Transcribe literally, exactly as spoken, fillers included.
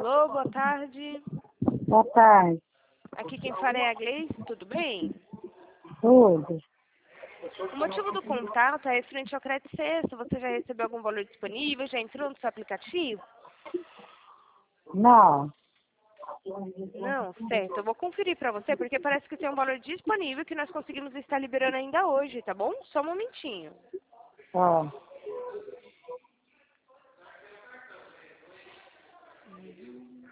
Alô, boa tarde. Boa tarde. Aqui quem fala é a Gleice, tudo bem? Tudo. O motivo do contato é referente ao crédito sexto. Você já recebeu algum valor disponível? Já entrou no seu aplicativo? Não. Não, certo. Eu vou conferir para você, porque parece que tem um valor disponível que nós conseguimos estar liberando ainda hoje, tá bom? Só um momentinho. Ó. Uhum.